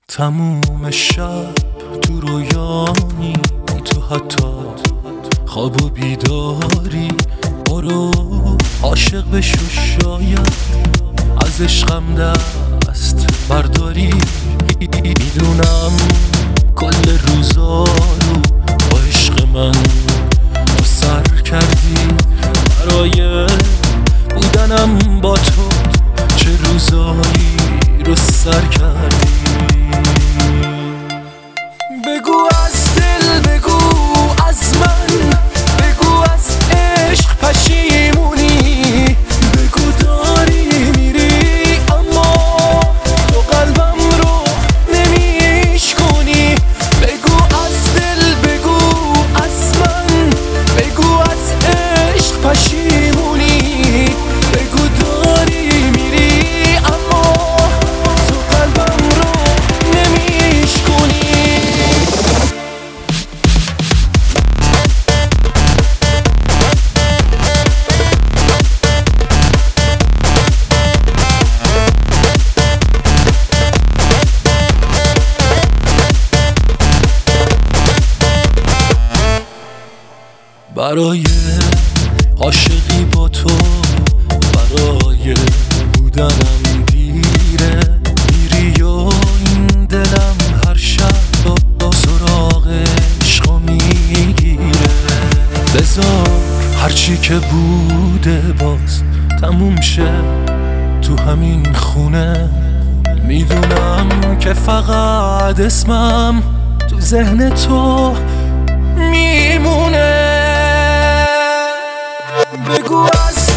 تموم شب تو رویانی، تو حتی خواب و بیداری. برو عاشق بشو، شاید از عشقم دست برداری. میدونم کل روزا رو با عشق من تو سر کردی. برای بودنم با تو چه روزایی رو سر کردی. بگو از دل، بگو از من، بگو از عشق پشیمونی. بگو داری میری اما تو قلبم رو نمیشکنی. بگو از دل، بگو از من، بگو از عشق پشیمونی. بگو داری میری اما تو قلبم رو نمیشکنی. برای عاشقی با تو، برای بودنم دیره. میری و این دلم هر شب با سراغ عشق میگیره. بذار هرچی که بوده باز تموم شه تو همین خونه. میدونم که فقط اسمم تو ذهن تو میمونه. بگو از